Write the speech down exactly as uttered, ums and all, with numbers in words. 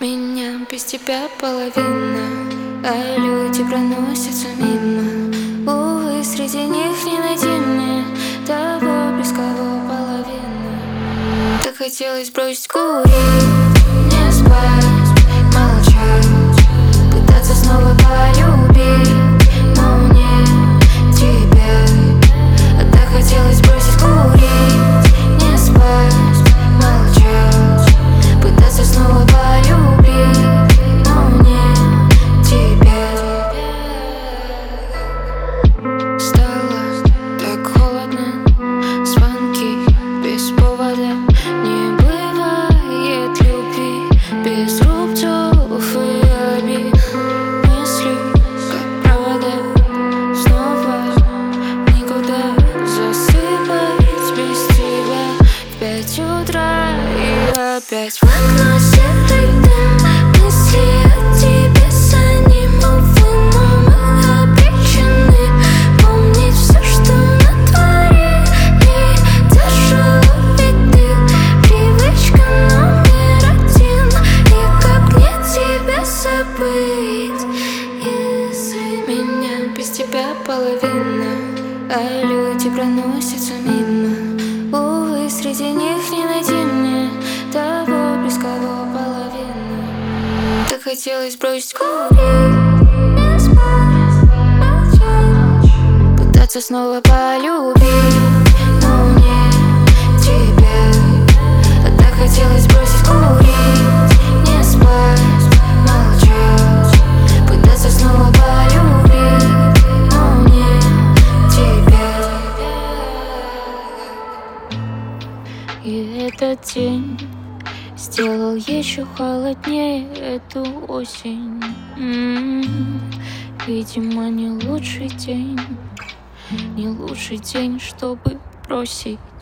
меня без тебя половина, а люди проносятся мимо. Увы, среди них не найти мне того, без кого половина. Так хотелось бросить курить, не спать, молчать, пытаться снова полюбить, но не тебя. А так хотелось бросить курить, не спать, молчать, пытаться снова полюбить, но не тебя. Стало так холодно, звонки без повода. Не бывает любви без рубцов и обид. Мысли, как провода, снова никуда засыпать без тебя. В пять утра и опять в окно серый дым. Мысли о тебе за ним, увы, но мы обречены помнить все, что натворили. Тяжело, ведь ты привычка номер один. И как мне тебя забыть, если меня без тебя половина, а люди проносятся мимо. Увы, среди них не найти мне того, без кого половина. Так хотелось бросить курить, не спать, молчать, пытаться снова полюбить, но не тебя. А так хотелось бросить курить, не спать, молчать, пытаться снова полюбить, но не тебя. И этот день сделал еще холоднее эту осень. М-м-м. Видимо, не лучший день, не лучший день, чтобы бросить